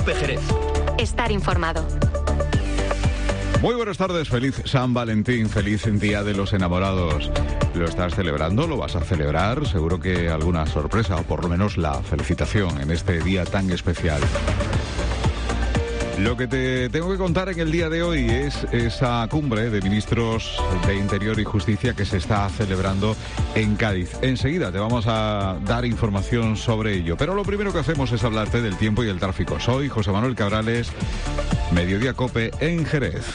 COPE Jerez. Estar informado. Muy buenas tardes, feliz San Valentín, feliz Día de los Enamorados. ¿Lo estás celebrando? ¿Lo vas a celebrar? Seguro que alguna sorpresa, o por lo menos la felicitación en este día tan especial. Lo que te tengo que contar en el día de hoy es esa cumbre de ministros de Interior y Justicia que se está celebrando en Cádiz. Enseguida te vamos a dar información sobre ello, pero lo primero que hacemos es hablarte del tiempo y el tráfico. Soy José Manuel Cabrales, Mediodía Cope en Jerez.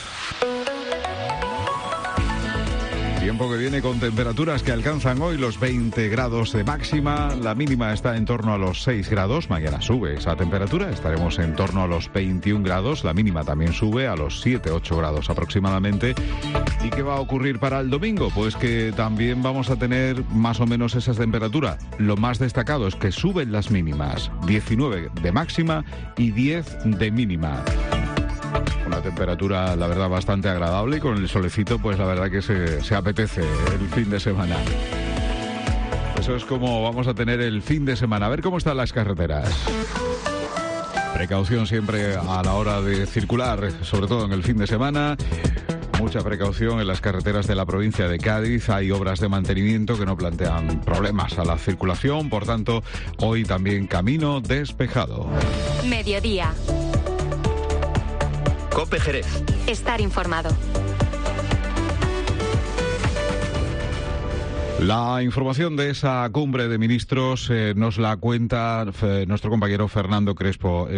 Tiempo que viene con temperaturas que alcanzan hoy los 20 grados de máxima. La mínima está en torno a los 6 grados. Mañana sube esa temperatura. Estaremos en torno a los 21 grados. La mínima también sube a los 7-8 grados aproximadamente. ¿Y qué va a ocurrir para el domingo? Pues que también vamos a tener más o menos esa temperatura. Lo más destacado es que suben las mínimas. 19 de máxima y 10 de mínima. Una temperatura, la verdad, bastante agradable, y con el solecito, pues la verdad que se apetece el fin de semana. Eso es como vamos a tener el fin de semana. A ver cómo están las carreteras. Precaución siempre a la hora de circular, sobre todo en el fin de semana. Mucha precaución en las carreteras de la provincia de Cádiz. Hay obras de mantenimiento que no plantean problemas a la circulación. Por tanto, hoy también camino despejado. Mediodía. COPE Jerez. Estar informado. La información de esa cumbre de ministros nos la cuenta nuestro compañero Fernando Crespo,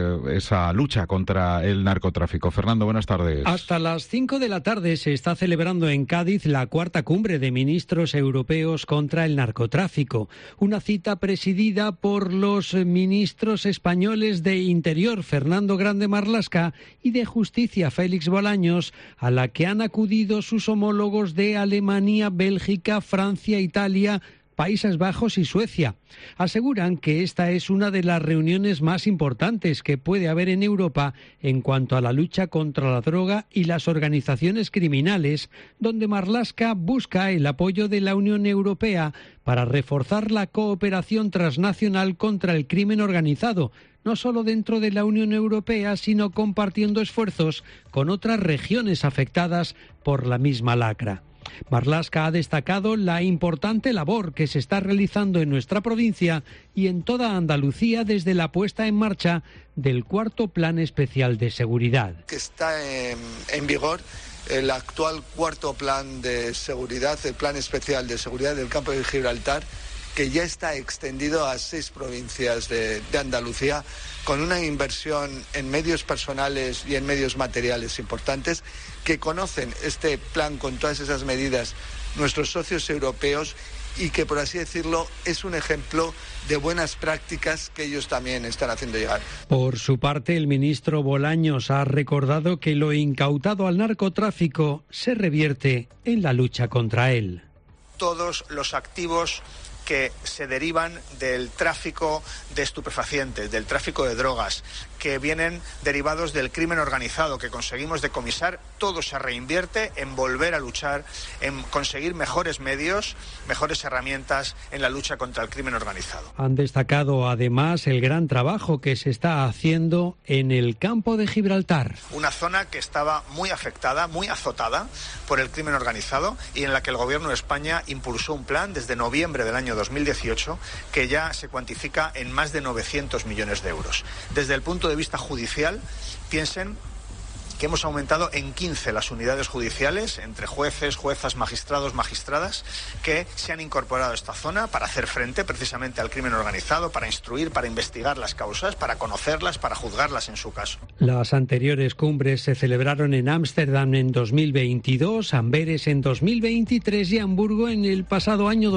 esa lucha contra el narcotráfico. Fernando, buenas tardes. Hasta las 5 de la tarde se está celebrando en Cádiz la cuarta cumbre de ministros europeos contra el narcotráfico. Una cita presidida por los ministros españoles de Interior, Fernando Grande Marlaska, y de Justicia, Félix Bolaños, a la que han acudido sus homólogos de Alemania, Bélgica, Francia, Italia, Países Bajos y Suecia. Aseguran que esta es una de las reuniones más importantes que puede haber en Europa en cuanto a la lucha contra la droga y las organizaciones criminales, donde Marlaska busca el apoyo de la Unión Europea para reforzar la cooperación transnacional contra el crimen organizado, no solo dentro de la Unión Europea, sino compartiendo esfuerzos con otras regiones afectadas por la misma lacra. Marlaska ha destacado la importante labor que se está realizando en nuestra provincia y en toda Andalucía desde la puesta en marcha del cuarto Plan Especial de Seguridad. Que está en vigor el actual cuarto Plan de Seguridad, el Plan Especial de Seguridad del Campo de Gibraltar, que ya está extendido a 6 provincias de Andalucía, con una inversión en medios personales y en medios materiales importantes, que conocen este plan con todas esas medidas nuestros socios europeos, y que, por así decirlo, es un ejemplo de buenas prácticas que ellos también están haciendo llegar. Por su parte, el ministro Bolaños ha recordado que lo incautado al narcotráfico se revierte en la lucha contra él. Todos los activos que se derivan del tráfico de estupefacientes, del tráfico de drogas, que vienen derivados del crimen organizado que conseguimos decomisar, todo se reinvierte en volver a luchar, en conseguir mejores medios, mejores herramientas en la lucha contra el crimen organizado. Han destacado además el gran trabajo que se está haciendo en el campo de Gibraltar. Una zona que estaba muy afectada, muy azotada por el crimen organizado, y en la que el Gobierno de España impulsó un plan desde noviembre del año 2018 que ya se cuantifica en más de 900 millones de euros. Desde el punto de vista judicial, piensen que hemos aumentado en 15 las unidades judiciales, entre jueces, juezas, magistrados, magistradas, que se han incorporado a esta zona para hacer frente precisamente al crimen organizado, para instruir, para investigar las causas, para conocerlas, para juzgarlas en su caso. Las anteriores cumbres se celebraron en Ámsterdam en 2022, Amberes en 2023 y Hamburgo en el pasado año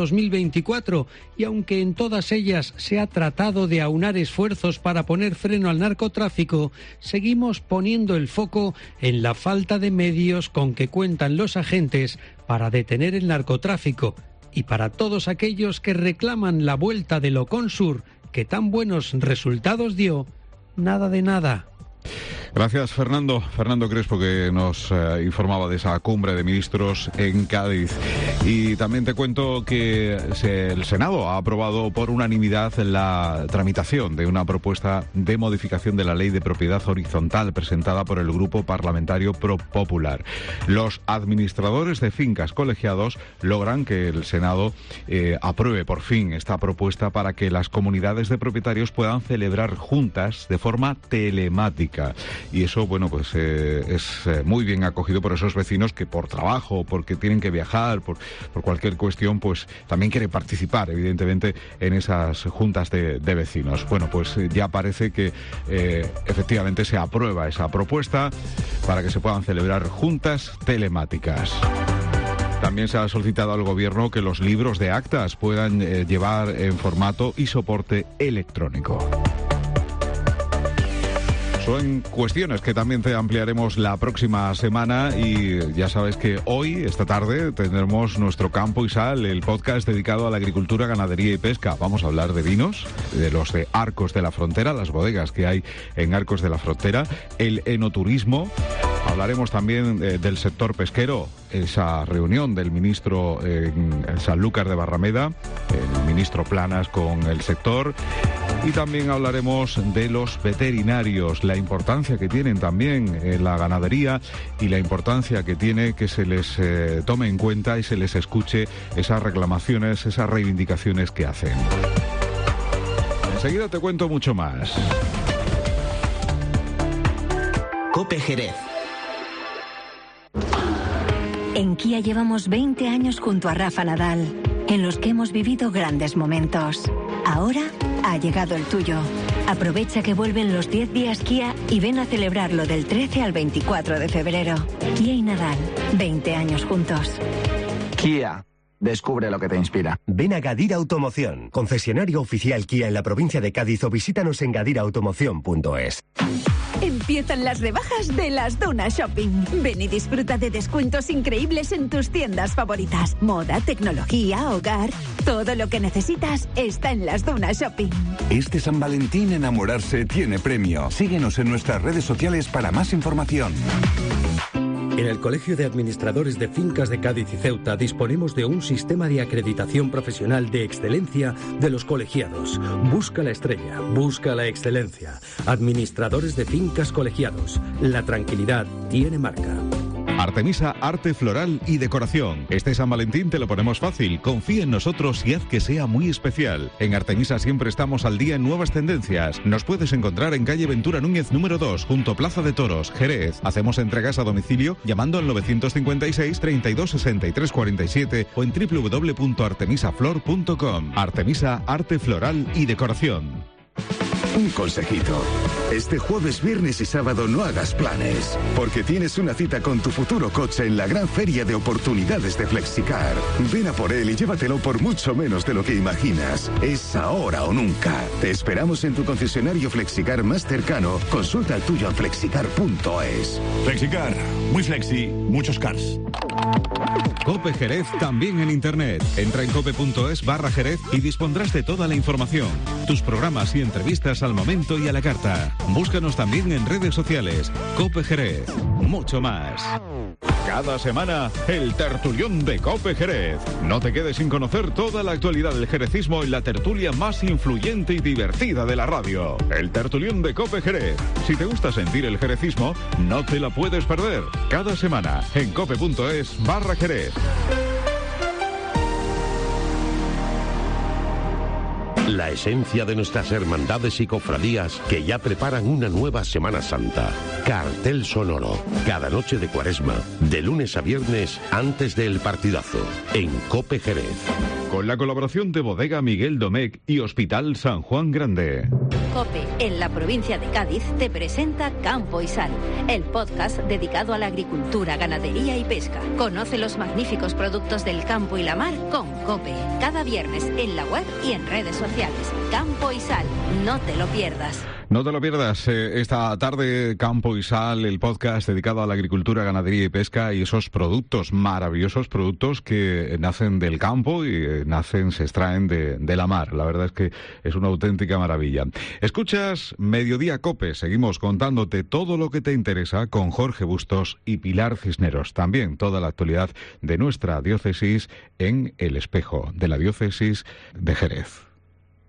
2024. Y aunque en todas ellas se ha tratado de aunar esfuerzos para poner freno al narcotráfico, seguimos poniendo el foco en la falta de medios con que cuentan los agentes para detener el narcotráfico, y para todos aquellos que reclaman la vuelta del Oconsur, que tan buenos resultados dio, nada de nada. Gracias, Fernando. Fernando Crespo, que nos informaba de esa cumbre de ministros en Cádiz. Y también te cuento que el Senado ha aprobado por unanimidad la tramitación de una propuesta de modificación de la Ley de Propiedad Horizontal presentada por el Grupo Parlamentario ProPopular. Los administradores de fincas colegiados logran que el Senado apruebe por fin esta propuesta para que las comunidades de propietarios puedan celebrar juntas de forma telemática. Y eso, bueno, pues es muy bien acogido por esos vecinos que por trabajo, porque tienen que viajar, por cualquier cuestión, pues también quieren participar, evidentemente, en esas juntas de vecinos. Bueno, pues ya parece que efectivamente se aprueba esa propuesta para que se puedan celebrar juntas telemáticas. También se ha solicitado al Gobierno que los libros de actas puedan llevar en formato y soporte electrónico. Son cuestiones que también te ampliaremos la próxima semana y ya sabes que hoy, esta tarde, tendremos nuestro Campo y Sal, el podcast dedicado a la agricultura, ganadería y pesca. Vamos a hablar de vinos, de los de Arcos de la Frontera, las bodegas que hay en Arcos de la Frontera, el enoturismo. Hablaremos también del sector pesquero, esa reunión del ministro en Sanlúcar de Barrameda, el ministro Planas con el sector. Y también hablaremos de los veterinarios, la importancia que tienen también en la ganadería y la importancia que tiene que se les tome en cuenta y se les escuche esas reclamaciones, esas reivindicaciones que hacen. Enseguida te cuento mucho más. COPE Jerez. En Kia llevamos 20 años junto a Rafa Nadal, en los que hemos vivido grandes momentos. Ahora ha llegado el tuyo. Aprovecha que vuelven los 10 días Kia y ven a celebrarlo del 13 al 24 de febrero. Kia y Nadal, 20 años juntos. Kia. Descubre lo que te inspira. Ven a Gadir Automoción, concesionario oficial Kia en la provincia de Cádiz, o visítanos en gadirautomoción.es. Empiezan las rebajas de Las Dunas Shopping. Ven y disfruta de descuentos increíbles en tus tiendas favoritas. Moda, tecnología, hogar. Todo lo que necesitas está en Las Dunas Shopping. Este San Valentín, enamorarse tiene premio. Síguenos en nuestras redes sociales para más información. En el Colegio de Administradores de Fincas de Cádiz y Ceuta disponemos de un sistema de acreditación profesional de excelencia de los colegiados. Busca la estrella, busca la excelencia. Administradores de Fincas Colegiados. La tranquilidad tiene marca. Artemisa Arte Floral y Decoración. Este San Valentín te lo ponemos fácil. Confía en nosotros y haz que sea muy especial. En Artemisa siempre estamos al día en nuevas tendencias. Nos puedes encontrar en calle Ventura Núñez número 2, junto a Plaza de Toros, Jerez. Hacemos entregas a domicilio llamando al 956 32 63 47 o en www.artemisaflor.com. Artemisa Arte Floral y Decoración. Un consejito. Este jueves, viernes y sábado no hagas planes, porque tienes una cita con tu futuro coche en la gran feria de oportunidades de Flexicar. Ven a por él y llévatelo por mucho menos de lo que imaginas. Es ahora o nunca. Te esperamos en tu concesionario Flexicar más cercano. Consulta el tuyo en flexicar.es. Flexicar. Muy flexi. Muchos cars. COPE Jerez también en internet. Entra en cope.es/Jerez y dispondrás de toda la información. Tus programas y entrevistas al momento y a la carta. Búscanos también en redes sociales. COPE Jerez. Mucho más. Cada semana, el tertulión de COPE Jerez. No te quedes sin conocer toda la actualidad del jerecismo en la tertulia más influyente y divertida de la radio. El tertulión de COPE Jerez. Si te gusta sentir el jerecismo, no te la puedes perder. Cada semana, en cope.es/Jerez. La esencia de nuestras hermandades y cofradías que ya preparan una nueva Semana Santa. Cartel sonoro. Cada noche de Cuaresma, de lunes a viernes, antes del partidazo. En COPE Jerez. Con la colaboración de Bodega Miguel Domecq y Hospital San Juan Grande. COPE, en la provincia de Cádiz, te presenta Campo y Sal, el podcast dedicado a la agricultura, ganadería y pesca. Conoce los magníficos productos del campo y la mar con COPE. Cada viernes en la web y en redes sociales. Campo y Sal, no te lo pierdas. No te lo pierdas esta tarde, Campo y Sal, el podcast dedicado a la agricultura, ganadería y pesca y esos productos, maravillosos productos que nacen del campo y se extraen de la mar. La verdad es que es una auténtica maravilla. Escuchas Mediodía COPE, seguimos contándote todo lo que te interesa con Jorge Bustos y Pilar Cisneros. También toda la actualidad de nuestra diócesis en El Espejo, de la diócesis de Jerez.